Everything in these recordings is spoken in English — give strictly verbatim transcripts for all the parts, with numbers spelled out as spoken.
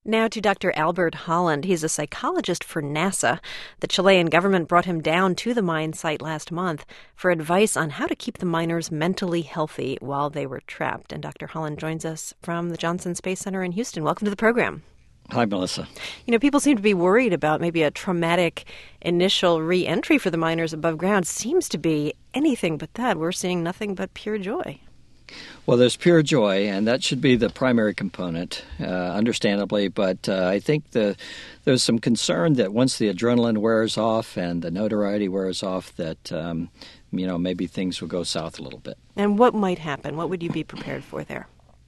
Now to Doctor Albert Holland. He's a psychologist for NASA. The Chilean government brought him down to the mine site last month for advice on how to keep the miners mentally healthy while they were trapped. And Doctor Holland joins us from the Johnson Space Center in Houston. Welcome to the program. Hi, Melissa. You know, people seem to be worried about maybe a traumatic initial re-entry for the miners above ground. Seems to be anything but that. We're seeing nothing but pure joy. Well, there's pure joy, and that should be the primary component, uh, understandably. But uh, I think the, there's some concern that once the adrenaline wears off and the notoriety wears off, that um, you know maybe things will go south a little bit. And what might happen? What would you be prepared for there?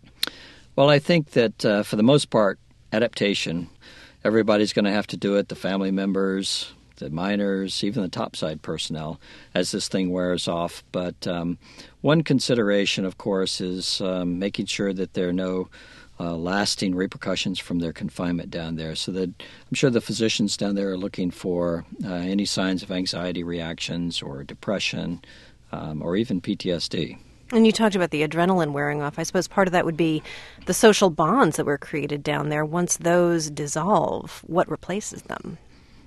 Well, I think that uh, for the most part, adaptation. Everybody's going to have to do it. The family members, the miners, even the topside personnel, as this thing wears off. But um, one consideration, of course, is um, making sure that there are no uh, lasting repercussions from their confinement down there. So that I'm sure the physicians down there are looking for uh, any signs of anxiety reactions or depression um, or even P T S D. And you talked about the adrenaline wearing off. I suppose part of that would be the social bonds that were created down there. Once those dissolve, what replaces them?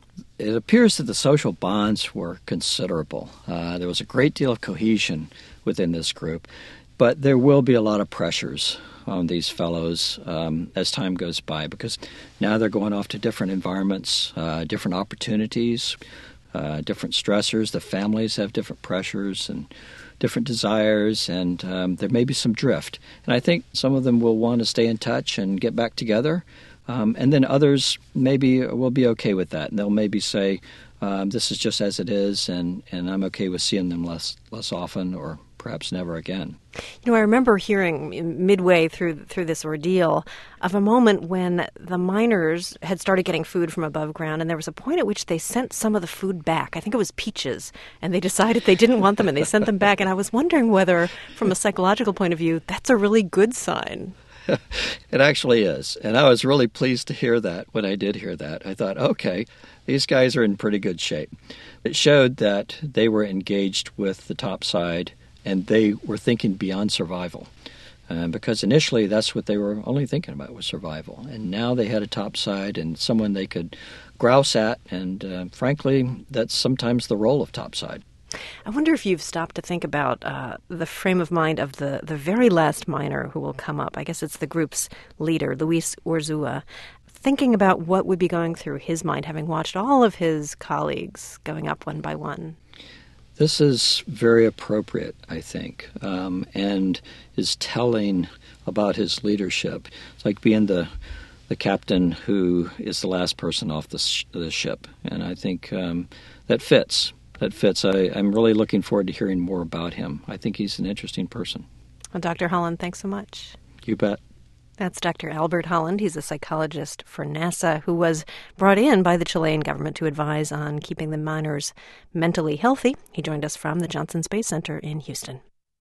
It appears that the social bonds were considerable. Uh, there was a great deal of cohesion within this group, but there will be a lot of pressures on these fellows um, as time goes by, because now they're going off to different environments, uh, different opportunities, uh, different stressors. The families have different pressures and different desires, and um, there may be some drift. And I think some of them will want to stay in touch and get back together. Um, and then others maybe will be okay with that. And they'll maybe say, um, this is just as it is, and, and I'm okay with seeing them less less often or perhaps never again. You know, I remember hearing midway through through this ordeal of a moment when the miners had started getting food from above ground, and there was a point at which they sent some of the food back. I think it was peaches, and they decided they didn't want them, and they sent them back. And I was wondering whether, from a psychological point of view, that's a really good sign. It actually is. And I was really pleased to hear that when I did hear that. I thought, okay, these guys are in pretty good shape. It showed that they were engaged with the top side and they were thinking beyond survival. Uh, because initially that's what they were only thinking about was survival. And now they had a top side and someone they could grouse at. And uh, frankly, that's sometimes the role of top side. I wonder if you've stopped to think about uh, the frame of mind of the, the very last miner who will come up. I guess it's the group's leader, Luis Urzúa, thinking about what would be going through his mind, having watched all of his colleagues going up one by one. This is very appropriate, I think, um, and is telling about his leadership. It's like being the the captain who is the last person off the, sh- the ship, and I think um, that fits. That fits. I, I'm really looking forward to hearing more about him. I think he's an interesting person. Well, Doctor Holland, thanks so much. You bet. That's Doctor Albert Holland. He's a psychologist for NASA who was brought in by the Chilean government to advise on keeping the miners mentally healthy. He joined us from the Johnson Space Center in Houston.